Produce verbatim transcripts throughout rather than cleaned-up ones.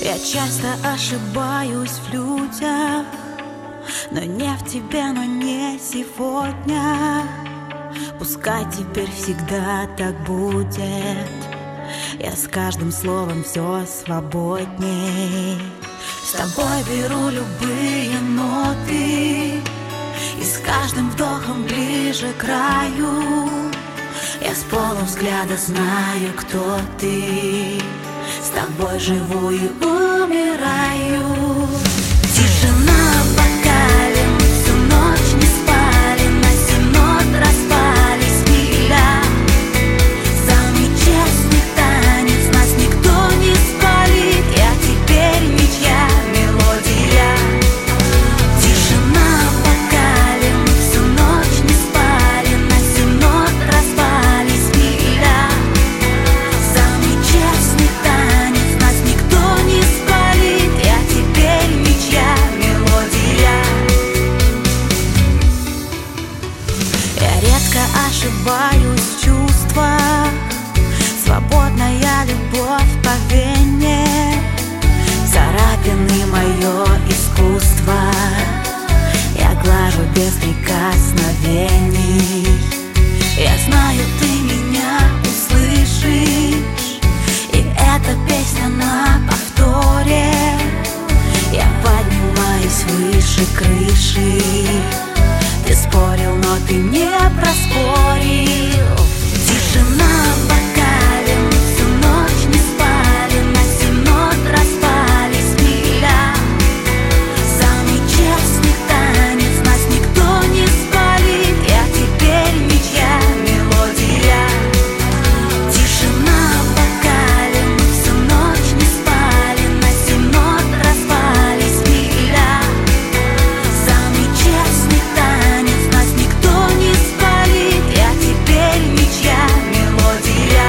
Я часто ошибаюсь в людях, но не в тебе, но не сегодня. Пускай теперь всегда так будет. Я с каждым словом все свободней. С тобой беру любые ноты, и с каждым вдохом ближе к краю. Я с полувзгляда знаю, кто ты. С тобой живу и умираю. Тишина в бокале, мы всю ночь не спали, на семь нот распались миля. Самый честный танец, нас никто не спалит. Я теперь ничья мелодия. Тишина в бокале, мы всю ночь не спали, на семь нот распались миля. Самый честный танец, нас никто не спалит. Я теперь ничья мелодия. Я редко ошибаюсь в чувствах. Свободная любовь по вене, царапины мое искусство. Я глажу без прикосновений. Я знаю, ты меня услышишь, и эта песня на повторе. Я поднимаюсь выше крыши. Ты спорил, но ты не проспорил. Тишина в бокале, мы всю ночь не спали, на семь нот распались миля. Самый честный танец, нас никто не спалит. Я теперь ничья мелодия. Тишина в бокале, мы всю ночь не спали, на семь нот распались миля. Самый честный танец, нас никто не спалит. Я теперь ничья мелодия.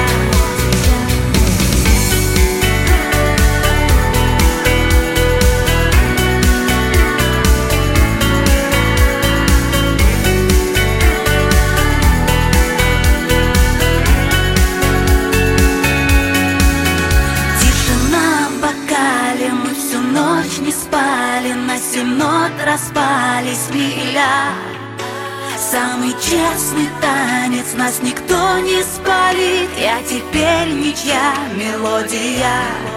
Тишина в бокале, мы всю ночь не спали, на семь нот распались миля. Самый честный танец, нас никто не спалит. Я теперь ничья мелодия.